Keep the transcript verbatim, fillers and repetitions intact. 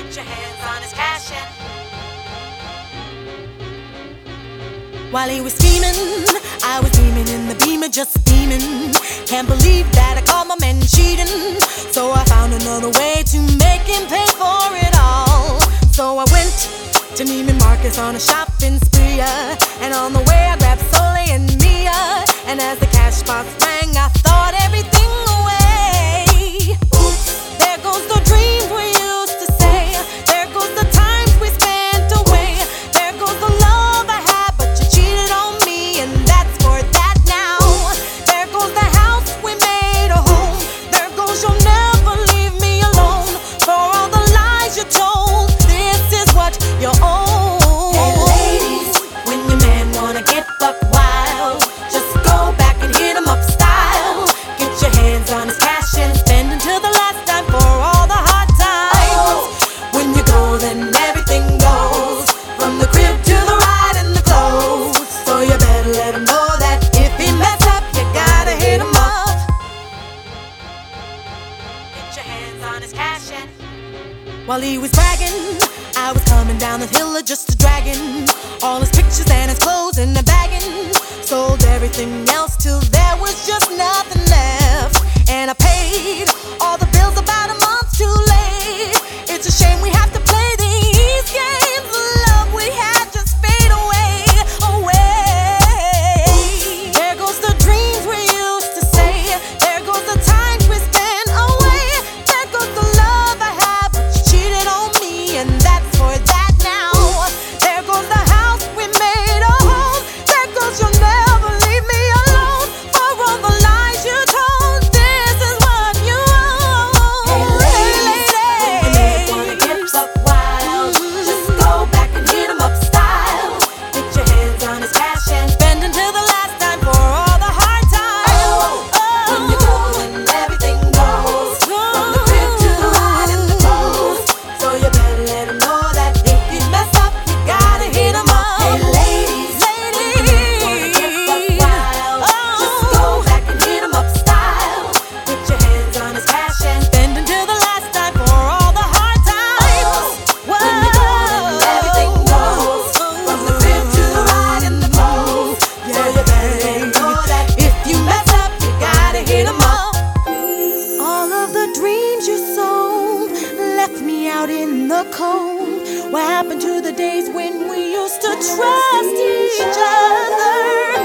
Get your hands on his cash in. While he was scheming, I was beaming in the beamer, just beaming. Can't believe that I caught my man cheating. So I found another way to make him pay for it all. So I went to Neiman Marcus on a shopping spree, uh, and on the way I grabbed Soleil and Mia. And as the cash box rang, I thought everything away. Oops, there goes the dreams we used to say. There goes the times we spent away. There goes the love I had, but you cheated on me, and that's for that now. There goes the house we made a home. There goes you'll never leave me alone. For all the lies you told, this is what you own. Hey ladies, when your man wanna get buck wild, just go back and hit him up style. Get your hands on his cash and spend until the last time for all the hard times. When you go, then everything goes, from the crib to the ride and the clothes. So you better let him know that if he mess up, you gotta hit him up. Get your hands on his cash in. While he was bragging, I was coming down the hill of just a dragon. All his pictures and his clothes in the bagging. Sold everything else till there was just nothing left. And I paid all the bills about a month too late. It's a shame we have to play these games. The love we had just fade away, away. There goes the dreams we used to say. There goes the times we spent away. There goes the love I had, but you cheated on me, and that's for that now. There goes the house we made a home. There goes you'll never leave me alone. For all the lies you told, this is what you own. Hey ladies, when your man wanna get buck wild, just go back and hit him up style. Get your hands on his cash and spend until the last time for all the hard times. When you go and everything goes, from the crib to the ride and the clothes. So you better let him know that if you mess up, you gotta hit him up. Hey ladies, ladies, wanna get buck wild, just go back and hit him up style. Get your hands on his cash and spend until the last time for all the hard times. When you go and everything goes, from the crib to the ride and the clothes. So you better let him know that if you mess up, you gotta hit him up. All of the dreams you sold left me out in the cold. What happened to the days when we used to trust each other?